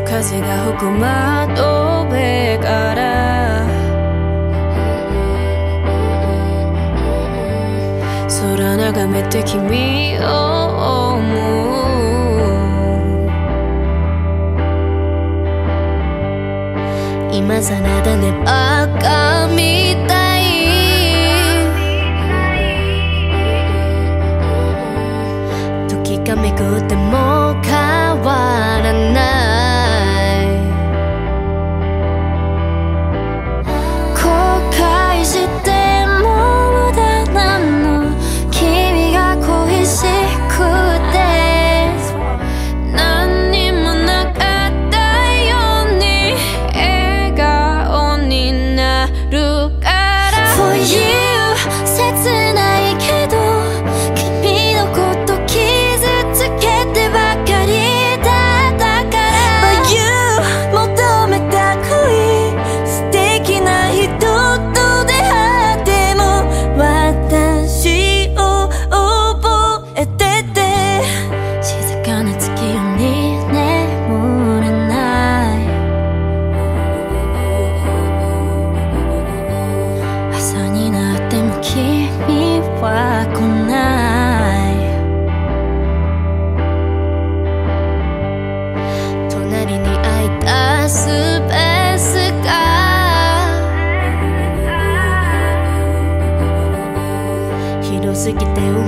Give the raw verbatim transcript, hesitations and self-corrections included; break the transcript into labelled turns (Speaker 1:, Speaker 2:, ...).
Speaker 1: 風が吹く窓辺から空眺めて君を思う。今さらだねバカみたい時がめくっても変わらない後悔しても無駄なの君が恋しくて何にもなかったように笑顔になるから For you 切ないけど君のこと傷つけてばかりだったから But you 求めた恋素敵な人と出会っても私を覚えてて静かな月夜に眠れない朝になっても君は来ない隣に空いたスペースが広すぎて埋